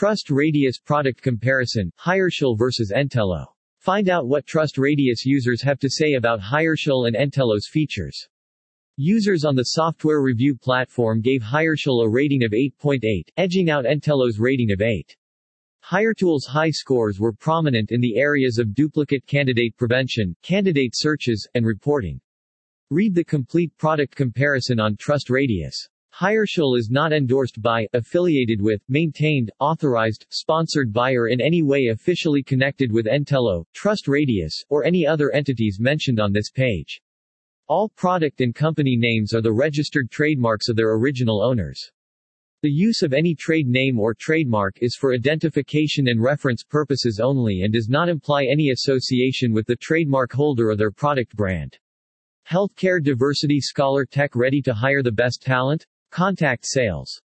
Trust Radius Product Comparison, Hireshell vs. Entelo. Find out what Trust Radius users have to say about Hireshell and Entelo's features. Users on the software review platform gave Hireshell a rating of 8.8, edging out Entelo's rating of 8. HireTool's high scores were prominent in the areas of duplicate candidate prevention, candidate searches, and reporting. Read the complete product comparison on Trust Radius. Hireshell is not endorsed by, affiliated with, maintained, authorized, sponsored by or in any way officially connected with Entelo, Trust Radius, or any other entities mentioned on this page. All product and company names are the registered trademarks of their original owners. The use of any trade name or trademark is for identification and reference purposes only and does not imply any association with the trademark holder or their product brand. Healthcare Diversity Scholar Tech ready to hire the best talent? Contact sales.